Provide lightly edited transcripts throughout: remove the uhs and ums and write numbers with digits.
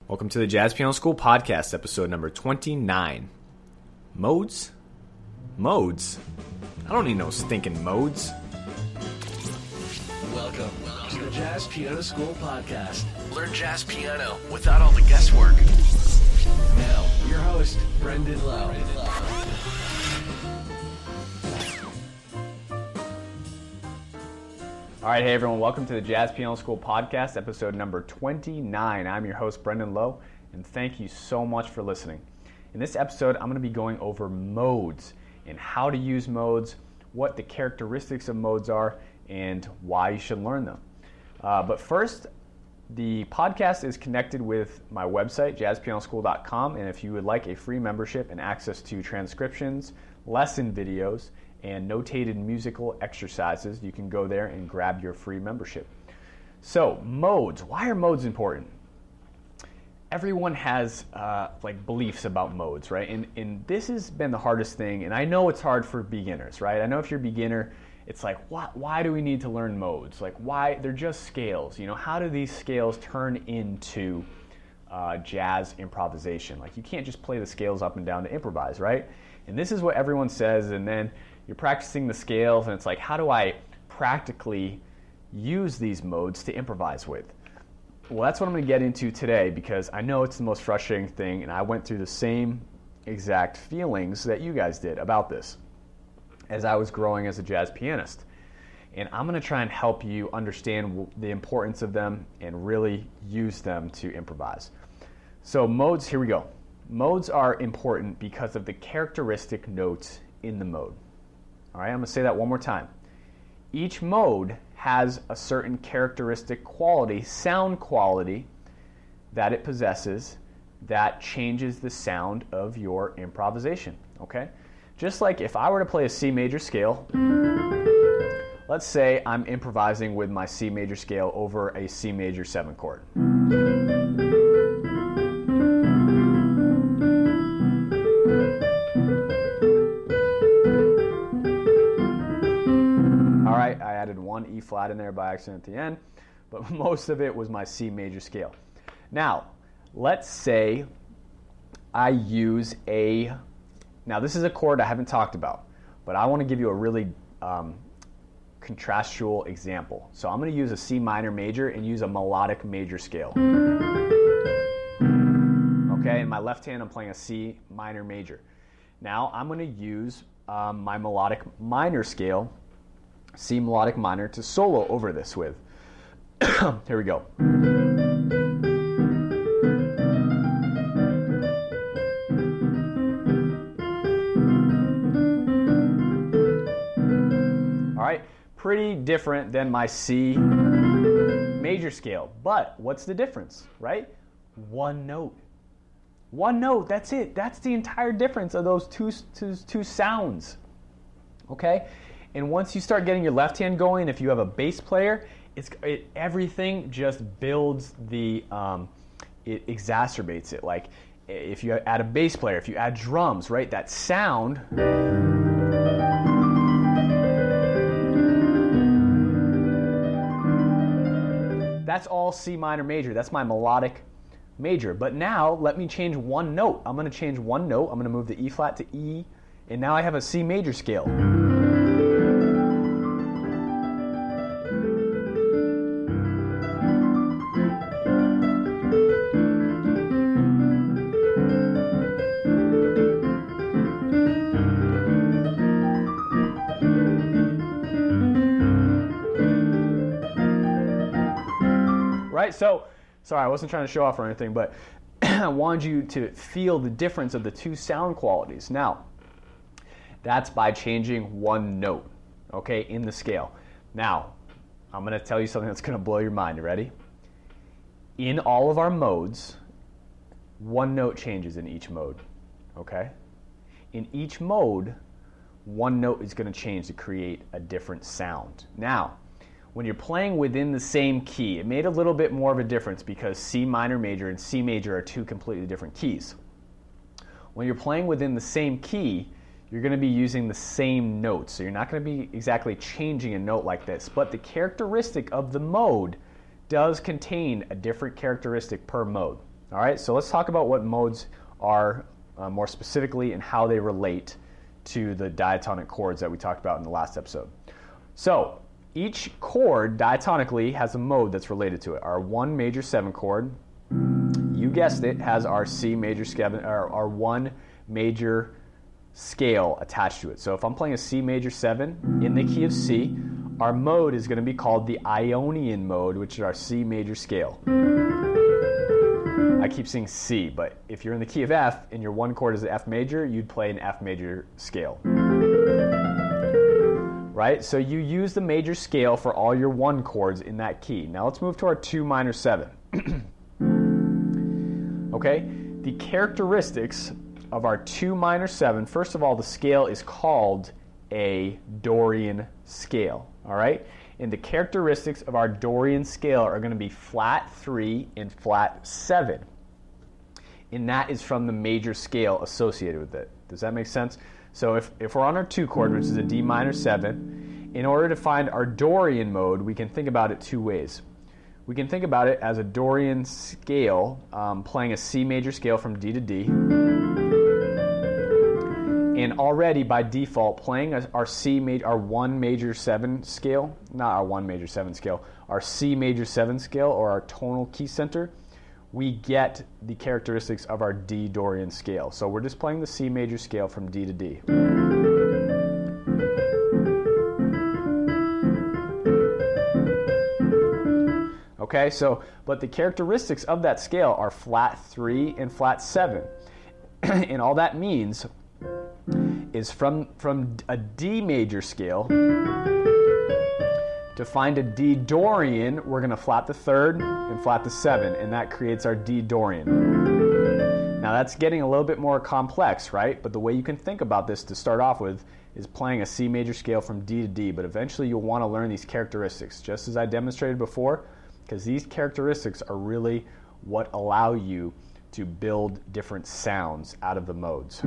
Welcome to the Jazz Piano School Podcast, episode number 29. Modes? Modes? I don't need no stinking modes. Welcome to the Jazz Piano School Podcast. Learn jazz piano without all the guesswork. Now, your host, Brendan Lowe. All right, hey everyone, welcome to the Jazz Piano School Podcast, episode number 29. I'm your host, Brendan Lowe, and thank you so much for listening. In this episode, I'm going to be going over modes and how to use modes, what the characteristics of modes are, and why you should learn them. But first, the podcast is connected with my website, jazzpianoschool.com, and if you would like a free membership and access to transcriptions, lesson videos, and notated musical exercises, you can go there and grab your free membership. So, modes. Why are modes important? Everyone has beliefs about modes, right? And this has been the hardest thing, and I know it's hard for beginners, right? I know if you're a beginner, it's like, why do we need to learn modes? Like, why? They're just scales. You know, how do these scales turn into jazz improvisation? Like, you can't just play the scales up and down to improvise, right? And this is what everyone says, and then you're practicing the scales, and it's like, how do I practically use these modes to improvise with? Well, that's what I'm going to get into today, because I know it's the most frustrating thing, and I went through the same exact feelings that you guys did about this as I was growing as a jazz pianist. And I'm going to try and help you understand the importance of them and really use them to improvise. So modes, here we go. Modes are important because of the characteristic notes in the mode. All right, I'm going to say that one more time. Each mode has a certain characteristic quality, sound quality, that it possesses that changes the sound of your improvisation, okay? Just like if I were to play a C major scale, let's say I'm improvising with my C major scale over a C major 7 chord. I added one E flat in there by accident at the end, but most of it was my C major scale. Now, let's say I use now this is a chord I haven't talked about, but I want to give you a really contrastual example. So I'm going to use a C minor major and use a melodic major scale. Okay, in my left hand I'm playing a C minor major. Now I'm going to use my melodic minor scale, C melodic minor, to solo over this with. Here we go. All right, pretty different than my C major scale. But what's the difference, right? One note. One note, that's it. That's the entire difference of those two sounds. Okay? And once you start getting your left hand going, if you have a bass player, everything just builds it exacerbates it. Like if you add a bass player, if you add drums, right, that sound, that's all C minor major. That's my melodic major. But now let me change one note. I'm going to change one note. I'm going to move the E flat to E, and now I have a C major scale. Right? So, sorry, I wasn't trying to show off or anything, but I wanted you to feel the difference of the two sound qualities. Now, that's by changing one note, okay, in the scale. Now, I'm going to tell you something that's going to blow your mind. You ready? In all of our modes, one note changes in each mode, okay? In each mode, one note is going to change to create a different sound. Now, when you're playing within the same key, it made a little bit more of a difference because C minor major and C major are two completely different keys. When you're playing within the same key, you're going to be using the same notes. So you're not going to be exactly changing a note like this, but the characteristic of the mode does contain a different characteristic per mode. All right, so let's talk about what modes are more specifically and how they relate to the diatonic chords that we talked about in the last episode. So each chord diatonically has a mode that's related to it. Our 1 major 7 chord, you guessed it, has our C major 7, or our 1 major scale attached to it. So if I'm playing a C major 7 in the key of C, our mode is going to be called the Ionian mode, which is our C major scale. I keep saying C, but if you're in the key of F and your 1 chord is the F major, you'd play an F major scale. Right? So you use the major scale for all your 1 chords in that key. Now let's move to our 2 minor 7. Okay? The characteristics of our 2 minor 7, first of all, the scale is called a Dorian scale. All right? And the characteristics of our Dorian scale are going to be flat 3 and flat 7. And that is from the major scale associated with it. Does that make sense? So if we're on our 2 chord, which is a D minor 7, in order to find our Dorian mode, we can think about it 2 ways. We can think about it as a Dorian scale, playing a C major scale from D to D. And already by default, playing our 1 major 7 scale, not our 1 major 7 scale, our C major 7 scale or our tonal key center, we get the characteristics of our D Dorian scale. So we're just playing the C major scale from D to D. Okay, so, but the characteristics of that scale are flat 3 and flat 7. And all that means is from a D major scale, to find a D Dorian, we're going to flat the 3rd and flat the 7, and that creates our D Dorian. Now that's getting a little bit more complex, right? But the way you can think about this to start off with is playing a C major scale from D to D, but eventually you'll want to learn these characteristics, just as I demonstrated before, because these characteristics are really what allow you to build different sounds out of the modes.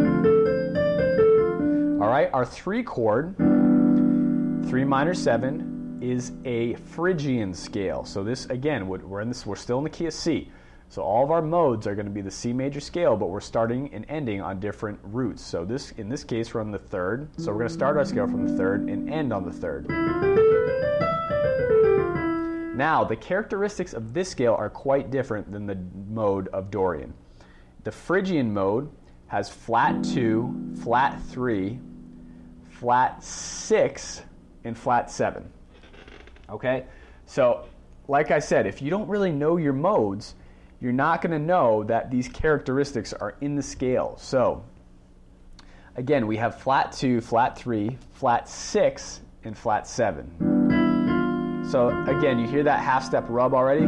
All right, our 3 chord, 3 minor 7, is a Phrygian scale. So this, again, we're still in the key of C. So all of our modes are going to be the C major scale, but we're starting and ending on different roots. So in this case, we're on the 3rd. So we're going to start our scale from the 3rd and end on the 3rd. Now, the characteristics of this scale are quite different than the mode of Dorian. The Phrygian mode has flat 2, flat 3, flat 6, and flat 7. Okay? So, like I said, if you don't really know your modes, you're not going to know that these characteristics are in the scale. So, again, we have flat 2, flat 3, flat 6, and flat 7. So, again, you hear that half-step rub already?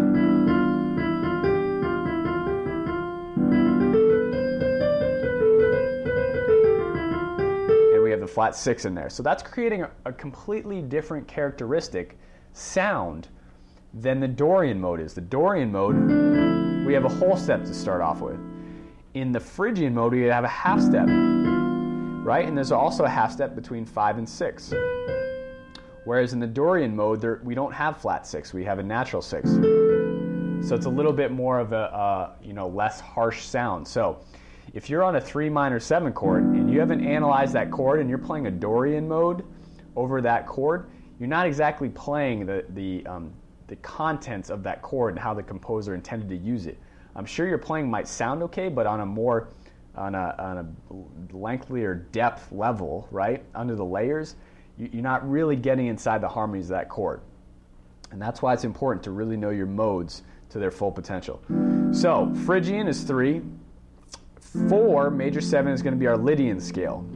And we have the flat 6 in there. So that's creating a completely different characteristic sound than the Dorian mode is. The Dorian mode, we have a whole step to start off with. In the Phrygian mode, we have a half step, right? And there's also a half step between 5 and 6. Whereas in the Dorian mode, we don't have flat 6, we have a natural 6. So it's a little bit more of a less harsh sound. So if you're on a 3 minor 7 chord and you haven't analyzed that chord and you're playing a Dorian mode over that chord, you're not exactly playing the contents of that chord and how the composer intended to use it. I'm sure your playing might sound okay, but on a lengthier depth level, right, under the layers, you're not really getting inside the harmonies of that chord. And that's why it's important to really know your modes to their full potential. So, Phrygian is 3. 4, major 7, is going to be our Lydian scale.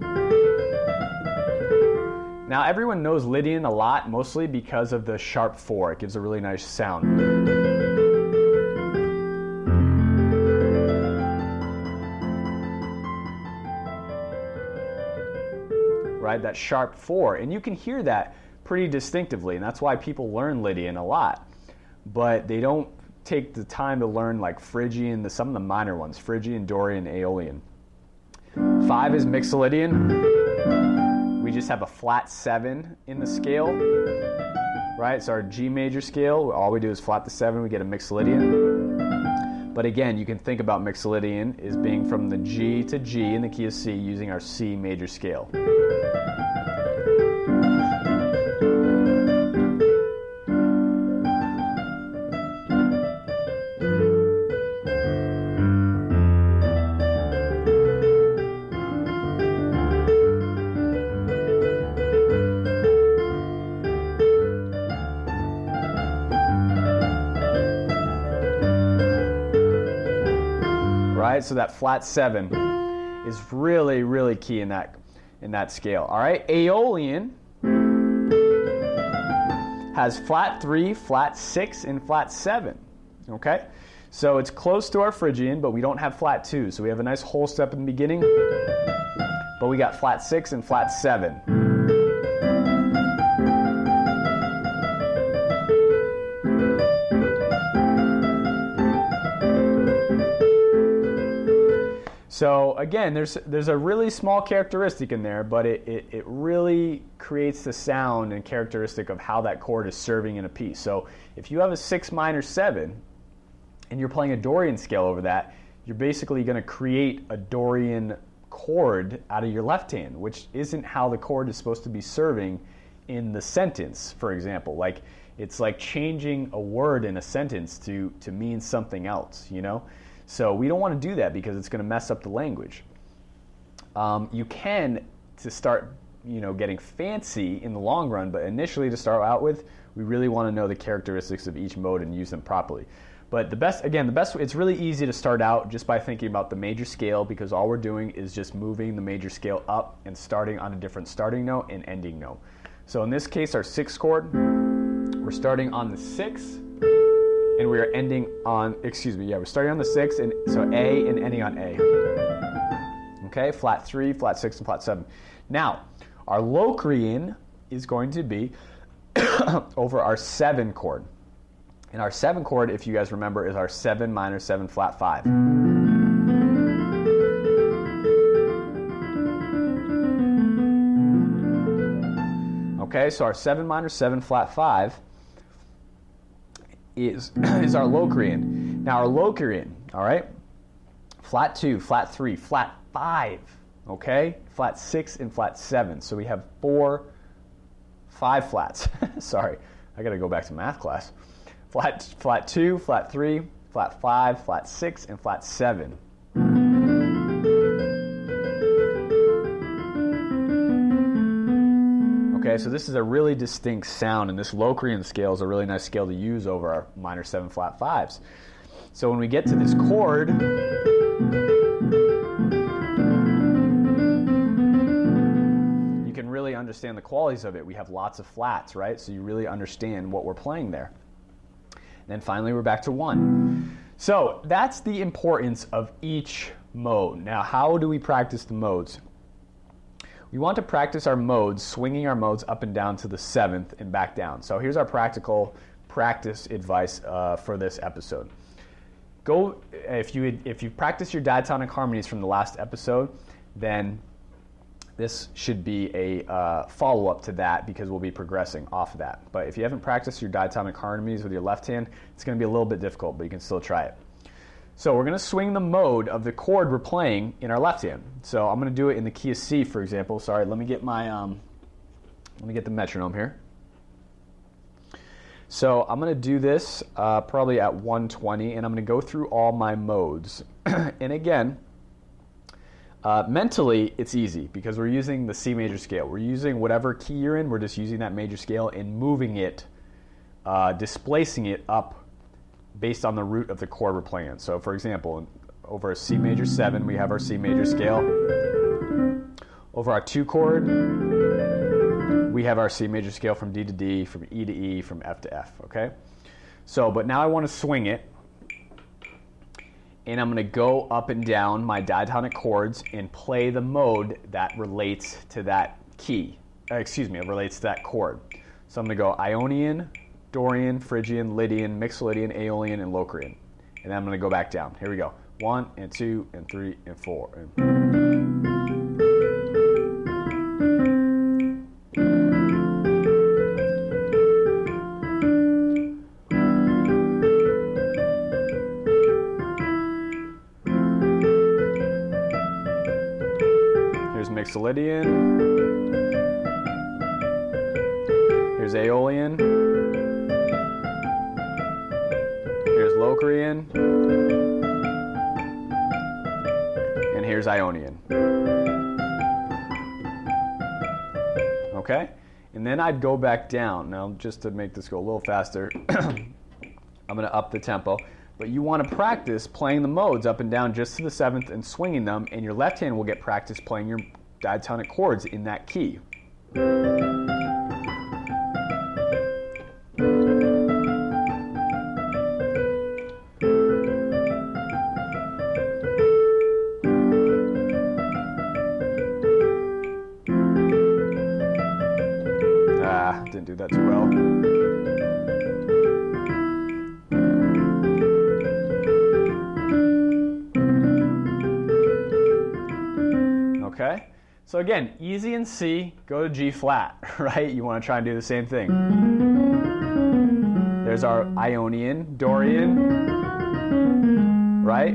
Now, everyone knows Lydian a lot, mostly because of the sharp 4. It gives a really nice sound. Right, that sharp 4. And you can hear that pretty distinctively, and that's why people learn Lydian a lot. But they don't take the time to learn like Phrygian, some of the minor ones, Phrygian, Dorian, Aeolian. 5 is Mixolydian. We just have a flat 7 in the scale, right? So our G major scale, all we do is flat the 7, we get a Mixolydian. But again, you can think about Mixolydian as being from the G to G in the key of C using our C major scale. Right, so that flat 7 is really, really key in that scale. All right, Aeolian has flat 3, flat 6, and flat 7. Okay, so it's close to our Phrygian, but we don't have flat 2. So we have a nice whole step in the beginning, but we got flat 6 and flat 7. So again, there's a really small characteristic in there, but it really creates the sound and characteristic of how that chord is serving in a piece. So if you have a 6 minor 7 and you're playing a Dorian scale over that, you're basically going to create a Dorian chord out of your left hand, which isn't how the chord is supposed to be serving in the sentence, for example. Like, it's like changing a word in a sentence to mean something else, you know? So we don't want to do that because it's going to mess up the language. You can, to start, getting fancy in the long run, but initially to start out with, we really want to know the characteristics of each mode and use them properly. But the best, it's really easy to start out just by thinking about the major scale, because all we're doing is just moving the major scale up and starting on a different starting note and ending note. So in this case, our 6th chord, we're starting on the 6th. And we are ending on, we're starting on the 6th, and so A and ending on A. Okay, flat 3, flat 6, and flat 7. Now, our Locrian is going to be over our 7 chord. And our 7 chord, if you guys remember, is our 7 minor 7 flat 5. Okay, so our 7 minor 7 flat 5 is our Locrian. Now our Locrian, all right, flat 2, flat 3, flat 5, okay, flat 6, and flat 7. So we have 5 flats. Sorry, I got to go back to math class. Flat 2, flat 3, flat 5, flat 6, and flat 7. Okay, so this is a really distinct sound, and this Locrian scale is a really nice scale to use over our minor 7 flat 5s. So when we get to this chord, you can really understand the qualities of it. We have lots of flats, right? So you really understand what we're playing there. And then finally, we're back to 1. So that's the importance of each mode. Now, how do we practice the modes? We want to practice our modes, swinging our modes up and down to the 7th and back down. So here's our practical practice advice for this episode. If you practice your diatonic harmonies from the last episode, then this should be a follow-up to that, because we'll be progressing off of that. But if you haven't practiced your diatonic harmonies with your left hand, it's going to be a little bit difficult, but you can still try it. So we're going to swing the mode of the chord we're playing in our left hand. So I'm going to do it in the key of C, for example. Sorry, let me get the metronome here. So I'm going to do this probably at 120, and I'm going to go through all my modes. And again, mentally, it's easy because we're using the C major scale. We're using whatever key you're in. We're just using that major scale and moving it, displacing it up based on the root of the chord we're playing. So for example, over a C major 7, we have our C major scale. Over our 2 chord, we have our C major scale from D to D, from E to E, from F to F, okay? So, but now I want to swing it, and I'm going to go up and down my diatonic chords and play the mode that relates to that key. Relates to that chord. So I'm going to go Ionian, Dorian, Phrygian, Lydian, Mixolydian, Aeolian, and Locrian. And then I'm going to go back down. Here we go. 1 and 2 and 3 and 4. Mixolydian. Here's Aeolian. Here's Locrian. And here's Ionian. Okay? And then I'd go back down. Now, just to make this go a little faster, I'm going to up the tempo. But you want to practice playing the modes up and down just to the seventh and swinging them, and your left hand will get practice playing your diatonic chords in that key. Didn't do that too well. Okay, so again, easy in C, go to G flat, right? You want to try and do the same thing. There's our Ionian, Dorian, right?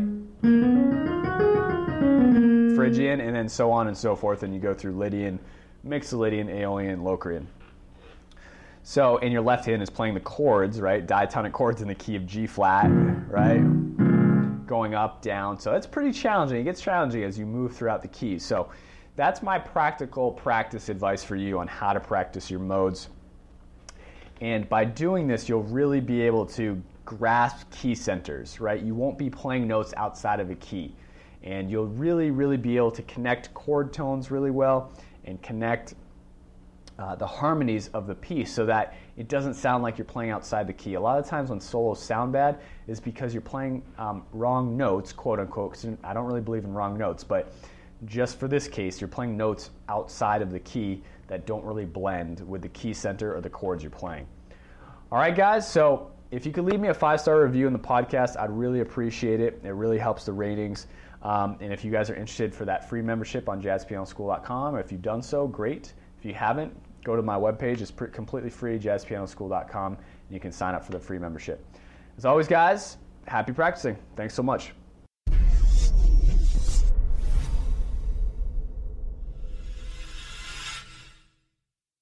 Phrygian, and then so on and so forth, and you go through Lydian, Mixolydian, Aeolian, Locrian. So, and your left hand is playing the chords, right? Diatonic chords in the key of G flat, right? Going up, down. So it's pretty challenging. It gets challenging as you move throughout the keys. So that's my practical practice advice for you on how to practice your modes. And by doing this, you'll really be able to grasp key centers, right? You won't be playing notes outside of a key. And you'll really, really be able to connect chord tones really well and connect the harmonies of the piece so that it doesn't sound like you're playing outside the key. A lot of times when solos sound bad is because you're playing wrong notes, quote unquote, 'cause I don't really believe in wrong notes, but just for this case, you're playing notes outside of the key that don't really blend with the key center or the chords you're playing. All right, guys, so if you could leave me a 5-star review in the podcast, I'd really appreciate it. It really helps the ratings. And if you guys are interested for that free membership on jazzpianoschool.com, if you've done so, great. If you haven't, go to my webpage. It's completely free, jazzpianoschool.com, and you can sign up for the free membership. As always, guys, happy practicing. Thanks so much.